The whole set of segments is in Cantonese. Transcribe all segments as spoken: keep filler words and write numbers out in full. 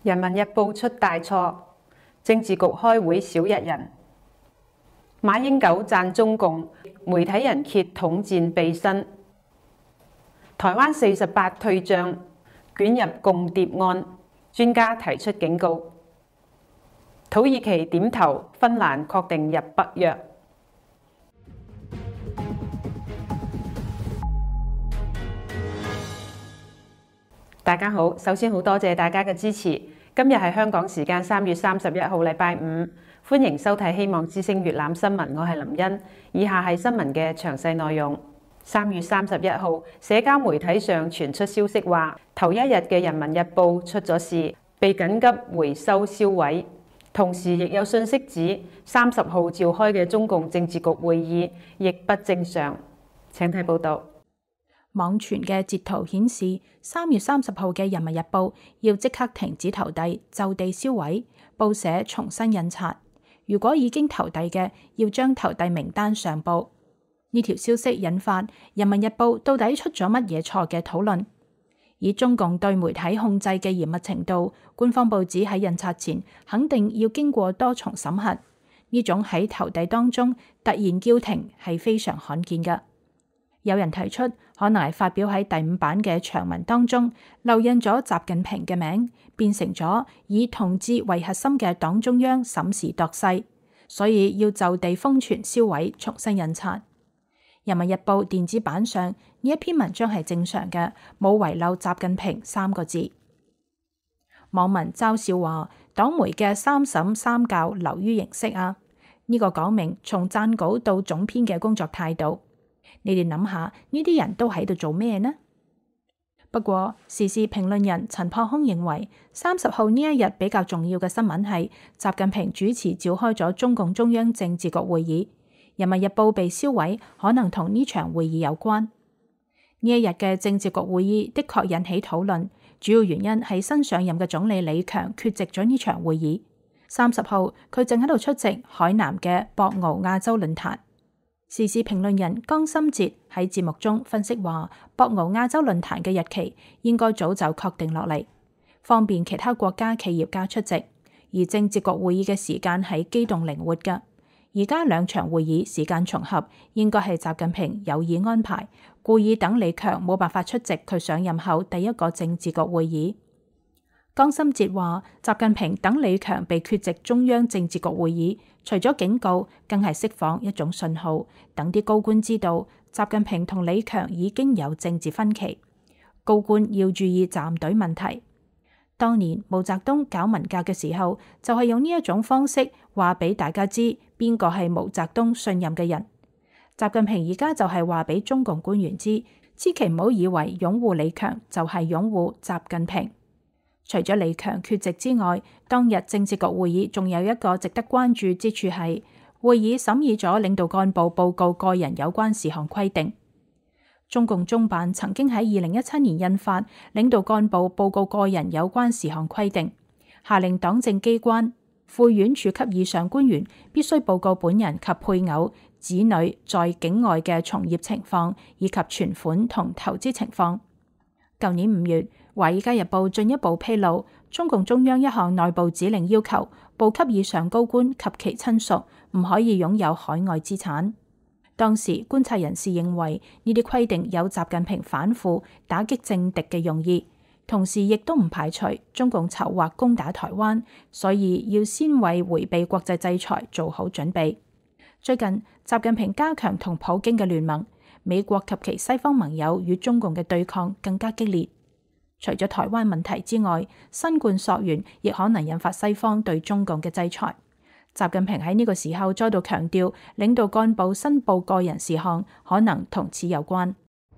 人民日報出大錯，政治局開會少一人。馬英九讚中共，媒體人揭統戰秘辛。台灣四十八退將捲入共諜案，專家提出警告。土耳其點頭，芬蘭確定入北約。大家好，首先好多謝大家嘅支持。今日係香港時間三月三十一號，禮拜五，歡迎收睇《希望之聲》粵覽新聞，我係林茵。以下係新聞嘅詳細內容。三月三十一號，社交媒體上傳出消息話，頭一日嘅《人民日報》出咗事，被緊急回收銷毀。同時亦有訊息指，三十號召開嘅中共政治局會議亦不正常。請睇報道。 網傳嘅截圖顯示，三月三十號嘅《人民日報》要即刻停止投遞，就地銷毀，報社重新印刷。如果已經投遞嘅，要將投遞名單上報。呢條消息引發《人民日報》到底出咗乜嘢錯嘅討論。以中共對媒體控制嘅嚴密程度，官方報紙喺印刷前肯定要經過多重審核。呢種喺投遞當中突然叫停係非常罕見嘅。有人提出，可能係發表喺第五版嘅長文當中漏印咗習近平嘅名，變成咗以同志為核心嘅黨中央審時度勢，所以要就地封存銷毀，重新印刷。人民日報電子版上呢一篇文章係正常嘅，冇遺漏習近平三個字。網民嘲笑話，黨媒嘅三審三校流於形式啊！呢、這個講明從撰稿到總編嘅工作態度。你哋諗下，呢啲人都喺度做咩呢？不過時事評論人陳破空認為，三十號呢一日比較重要嘅新聞係習近平主持召開咗中共中央政治局會議，人民日報被銷毀，可能同呢場會議有關。呢一日嘅政治局會議的確引起討論，主要原因係新上任嘅總理李強缺席咗呢場會議。三十號佢正喺度出席海南嘅博鰲亞洲論壇。時事評論人江心哲喺節目中分析話，博鰲亞洲論壇嘅日期應該早就確定落嚟，方便其他國家企業家出席。而政治局會議嘅時間係機動靈活㗎，而家兩場會議時間重合，應該係習近平有意安排，故意等李強冇辦法出席佢上任後第一個政治局會議。江心哲話，習近平等李強被缺席中央政治局會議，除咗警告，更係釋放一種信號，等啲高官知道習近平同李強已經有政治分歧，高官要注意站隊問題。當年毛澤東搞文革嘅時候，就係用呢一種方式話俾大家知邊個係毛澤東信任嘅人。習近平而家就係話俾中共官員知，千祈唔好以為擁護李強就係擁護習近平。除咗李強缺席之外，當日政治局會議仲有一個值得關注之處係，會議審議咗領導幹部報告個人有關事項規定。中共中辦曾經喺二零一七年印發領導幹部報告個人有關事項規定，下令黨政機關、副院處級以上官員必須報告本人及配偶、子女在境外嘅從業情況以及存款同投資情況。舊年五月，《華爾街日報》進一步披露，中共中央一項內部指令要求，部級以上高官及其親屬唔可以擁有海外資產。當時觀察人士認為呢啲規定有習近平反腐、打擊政敵嘅用意，同時亦都唔排除中共籌劃攻打台灣，所以要先為迴避國際制裁做好準備。最近，習近平加強同普京嘅聯盟，美國及其西方盟友與中共嘅對抗更加激烈。除咗台灣問題之外，新冠溯源亦可能引發西方對中共嘅制裁。習近平喺呢個時候再度強調，領導幹部申報個人事項可能同此有關。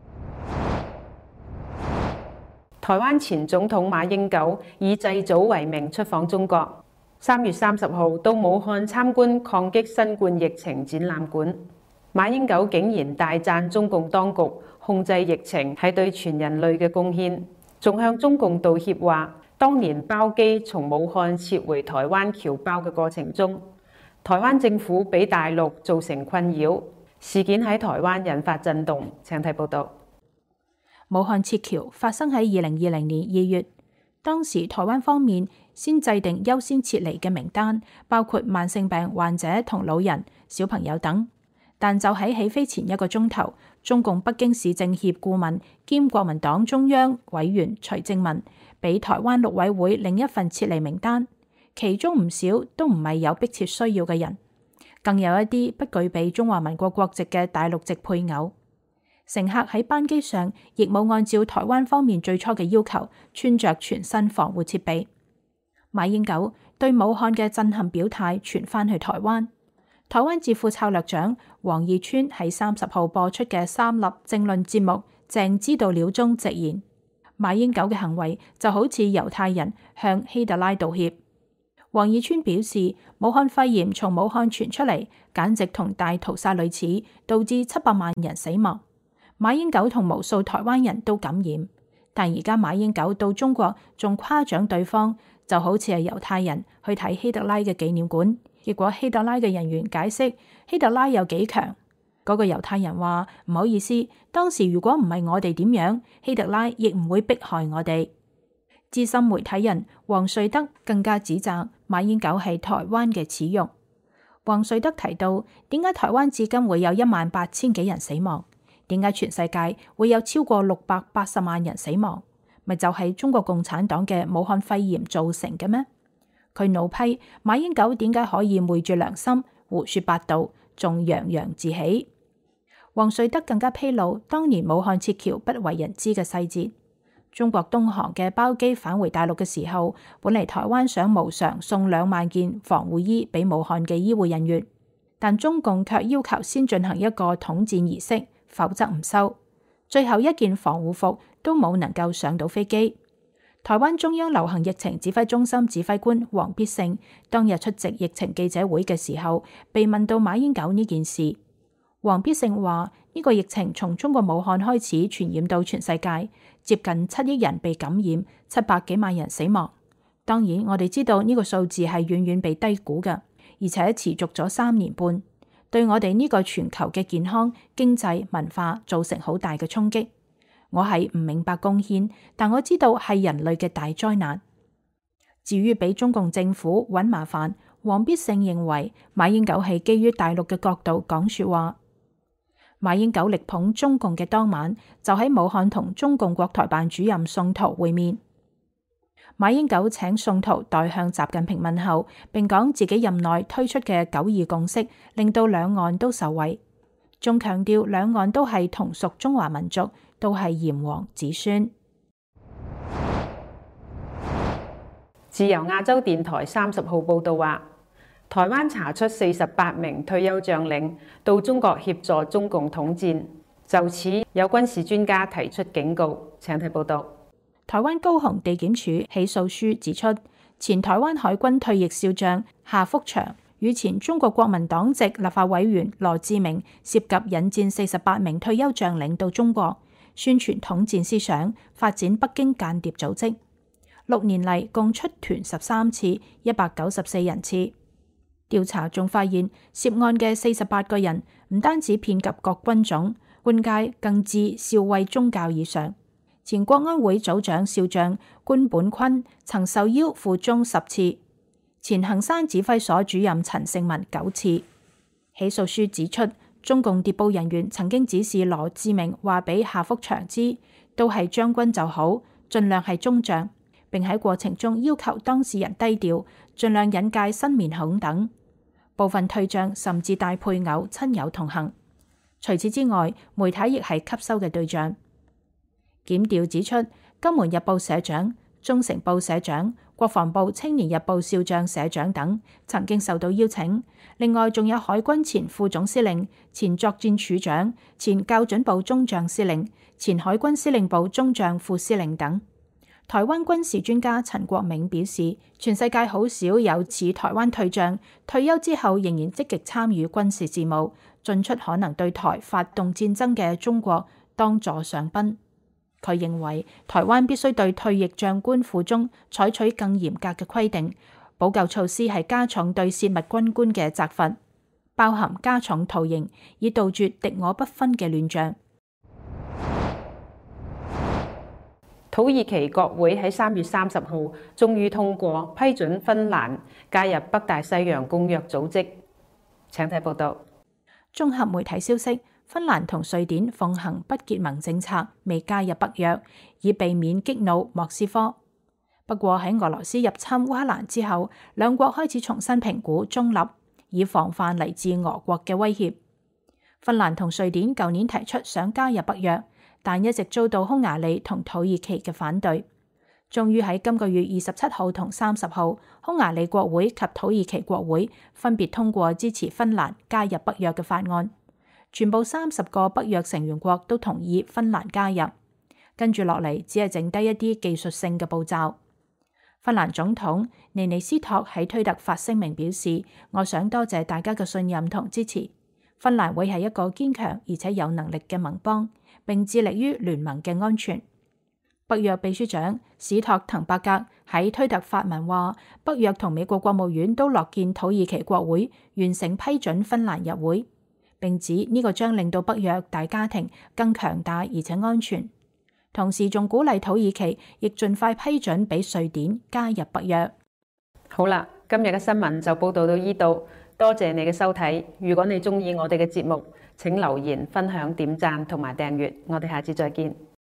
台灣前總統馬英九以祭祖為名出訪中國，三月三十號到武漢參觀抗擊新冠疫情展覽館。馬英九竟然大讚中共當局控制疫情係對全人類嘅貢獻。仲向中共道歉話，當年包機從武漢撤回台灣僑胞嘅過程中，台灣政府俾大陸造成困擾，事件喺台灣引發震動。請睇報道。 武漢撤僑發生喺二零二零年二月， 當時台灣方面先制定優先撤離嘅名單，包括慢性病患者同老人、小朋友等。但就喺起飛前一個鐘頭，中共北京市政協顧問兼國民黨中央委員徐正文俾台灣陸委會另一份撤離名單，其中唔少都唔係有迫切需要嘅人，更有一啲不具備中華民國國籍嘅大陸籍配偶。乘客喺班機上亦冇按照台灣方面最初嘅要求穿着全身防護設備。馬英九對武漢嘅震撼表態傳翻去台灣。台灣智庫策略長王義川喺三十號播出嘅三立政論節目《鄭知道了》中直言，馬英九嘅行為就好似猶太人向希特拉道歉。王義川表示，武漢肺炎從武漢傳出嚟，簡直同大屠殺類似，導致七百萬人死亡。馬英九同無數台灣人都感染，但而家馬英九到中國仲誇獎對方，就好似係猶太人去睇希特拉嘅紀念館。結果希特拉嘅人員解釋希特拉有幾強，嗰個猶太人話唔好意思，當時如果唔係我哋點樣，希特拉亦唔會迫害我哋。資深媒體人黃瑞德更加指責馬英九係台灣嘅恥辱。黃瑞德提到，點解台灣至今會有一萬八千幾人死亡？點解全世界會有超過六百八十萬人死亡？咪就係中國共產黨嘅武漢肺炎造成嘅咩？佢怒批馬英九點解可以昧住良心胡說八道，仲洋洋自喜。黃瑞德更加披露當年武漢撤僑不為人知嘅細節。中國東航嘅包機返回大陸嘅時候，本嚟台灣想無償送兩萬件防護衣俾武漢嘅醫護人員，但中共卻要求先進行一個統戰儀式，否則唔收。最後一件防護服都冇能夠上到飛機。台灣中央流行疫情指揮中心指揮官王必勝當日出席疫情記者會嘅時候，被問到馬英九呢件事，王必勝話：呢個疫情從中國武漢開始傳染到全世界，接近七億人被感染，七百幾萬人死亡。當然，我哋知道呢個數字係遠遠被低估嘅，而且持續咗三年半，對我哋呢個全球嘅健康、經濟、文化造成好大嘅衝擊。我係唔明白貢獻，但我知道係人類嘅大災難。至於俾中共政府揾麻煩，王必勝認為馬英九係基於大陸嘅角度講說話。馬英九力捧中共嘅當晚，就喺武漢同中共國台辦主任宋濤會面。馬英九請宋濤代向習近平問候，並講自己任內推出嘅九二共識令到兩岸都受惠，仲強調兩岸都係同屬中華民族，都係炎黃子孫。 自由亞洲電台三十號報道話，台灣查出四十八名退休將領到中國協助中共統戰，就此有軍事專家提出警告。請睇報道。 台灣高雄地檢署起訴書指出，前台灣海軍退役少將夏福祥與前中國國民黨籍立法委員羅志明涉及引薦四十八名退休將領到中國，宣傳統戰思想，發展北京間諜組織。六年嚟共出團十三次，一百九十四人次。調查仲發現，涉案嘅四十八個人唔單止遍及各軍種、官階，更至少尉中校以上。前國安會組長少將官本坤曾受邀赴中十次，前衡山指揮所主任陳勝文九次。起訴書指出，中共諜報人員曾經指示羅志明話俾夏福祥知，都係將軍就好，盡量係中將，並喺過程中要求當事人低調，盡量引介新面孔等。部分退將甚至帶配偶、親友同行。除此之外，媒體亦係吸收嘅對象。檢調指出，金門日報社長、中成報社長、國防部青年日報少將社長等曾經受到邀請。另外，仲有海軍前副總司令、前作戰處長、前校準部中將司令、前海軍司令部中將副司令等。台灣軍事專家陳國銘表示，全世界好少有似台灣退將退休之後仍然積極參與軍事事務，進出可能對台發動戰爭嘅中國當座上賓。佢認為台灣必須對退役將官附中採取更嚴格嘅規定，補救措施係加重對泄密軍官嘅責罰，包含加重徒刑，以杜絕敵我不分嘅亂象。 土耳其國會喺三月三十號終於通過批准芬蘭加入北大西洋公約組織。請睇報道。 綜合媒體消息，芬蘭同瑞典奉行不結盟政策，未加入北約，以避免激怒莫斯科。不過喺俄羅斯入侵烏克蘭之後，兩國開始重新評估中立，以防範嚟自俄國嘅威脅。芬蘭同瑞典舊年提出想加入北約，但一直遭到匈牙利同土耳其嘅反對。終於喺今個月二十七號同三十號，匈牙利國會及土耳其國會分別通過支持芬蘭加入北約嘅法案。全部三十個北約成員國都同意芬蘭加入。跟住落嚟，只係剩低一啲技術性嘅步驟。芬蘭總統尼尼斯托喺推特發聲明表示：我想多謝大家嘅信任同支持。芬蘭會係一個堅強而且有能力嘅盟邦，並致力於聯盟嘅安全。北約秘書長史托滕伯格喺推特發文話：北約同美國國務院都樂見土耳其國會完成批准芬蘭入會，並指呢個將令到北約大家庭更強大而且安全。同時仲鼓勵土耳其亦盡快批准俾瑞典加入北約。 好啦，今日嘅新聞就報道到呢度，多謝你嘅收睇。如果你鍾意我哋嘅節目，請留言、分享、點讚同埋訂閱。我哋下次再見。